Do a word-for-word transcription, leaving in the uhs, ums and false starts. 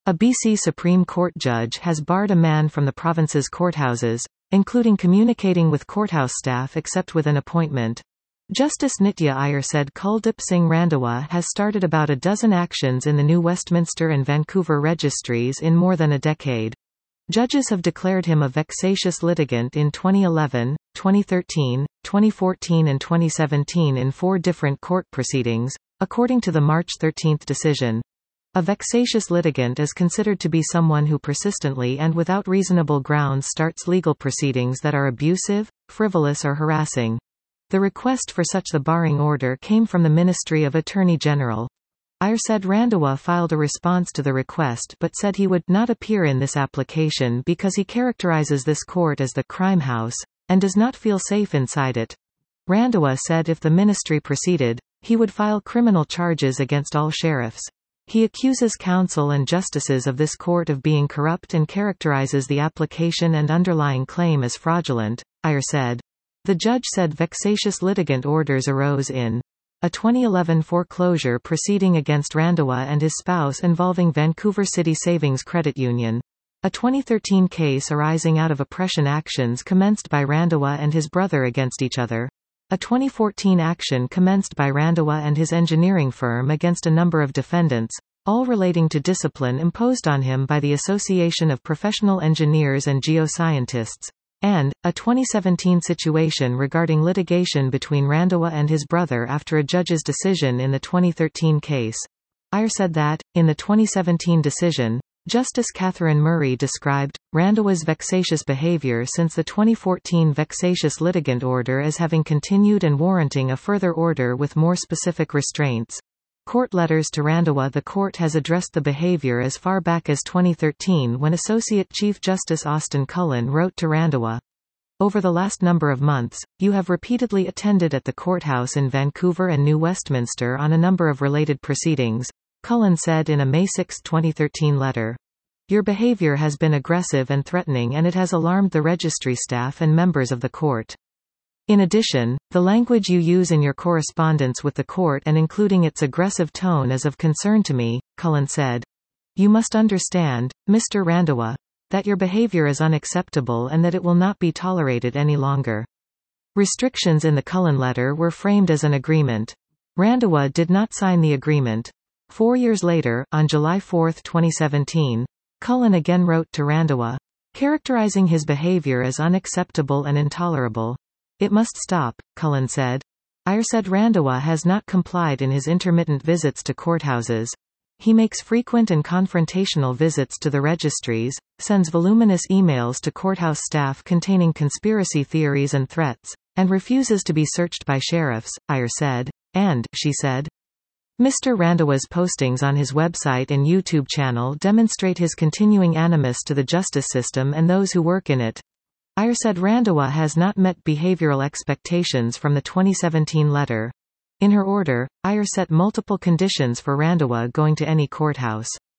A B C Supreme Court judge has barred a man from the province's courthouses, including communicating with courthouse staff except with an appointment. Justice Nitya Iyer said Kuldip Singh Randhawa has started about a dozen actions in the New Westminster and Vancouver registries in more than a decade. Judges have declared him a vexatious litigant in twenty eleven, twenty thirteen, twenty fourteen and twenty seventeen in four different court proceedings, according to the March thirteenth decision. A vexatious litigant is considered to be someone who persistently and without reasonable grounds starts legal proceedings that are abusive, frivolous or harassing. The request for such the barring order came from the Ministry of Attorney General. Iyer said Randhawa filed a response to the request but said he would not appear in this application because he characterizes this court as the crime house, and does not feel safe inside it. Randhawa said if the ministry proceeded, he would file criminal charges against all sheriffs. He accuses counsel and justices of this court of being corrupt and characterizes the application and underlying claim as fraudulent, Iyer said. The judge said vexatious litigant orders arose in a twenty eleven foreclosure proceeding against Randhawa and his spouse involving Vancouver City Savings Credit Union, a twenty thirteen case arising out of oppression actions commenced by Randhawa and his brother against each other, a twenty fourteen action commenced by Randhawa and his engineering firm against a number of defendants, all relating to discipline imposed on him by the Association of Professional Engineers and Geoscientists, and a twenty seventeen situation regarding litigation between Randhawa and his brother after a judge's decision in the twenty thirteen case. Iyer said that, in the twenty seventeen decision, Justice Catherine Murray described Randhawa's vexatious behavior since the twenty fourteen vexatious litigant order as having continued and warranting a further order with more specific restraints. Court letters to Randhawa. The court has addressed the behavior as far back as twenty thirteen when Associate Chief Justice Austin Cullen wrote to Randhawa, "Over the last number of months, you have repeatedly attended at the courthouse in Vancouver and New Westminster on a number of related proceedings," Cullen said in a May sixth twenty thirteen letter. "Your behavior has been aggressive and threatening and it has alarmed the registry staff and members of the court. In addition, the language you use in your correspondence with the court and including its aggressive tone is of concern to me," Cullen said. "You must understand, Mister Randhawa, that your behavior is unacceptable and that it will not be tolerated any longer." Restrictions in the Cullen letter were framed as an agreement. Randhawa did not sign the agreement. Four years later, on July fourth twenty seventeen, Cullen again wrote to Randhawa, characterizing his behavior as unacceptable and intolerable. "It must stop," Cullen said. Iyer said Randhawa has not complied in his intermittent visits to courthouses. He makes frequent and confrontational visits to the registries, sends voluminous emails to courthouse staff containing conspiracy theories and threats, and refuses to be searched by sheriffs, Iyer said. And, she said, Mister Randhawa's postings on his website and YouTube channel demonstrate his continuing animus to the justice system and those who work in it. Iyer said Randhawa has not met behavioral expectations from the twenty seventeen letter. In her order, Iyer set multiple conditions for Randhawa going to any courthouse.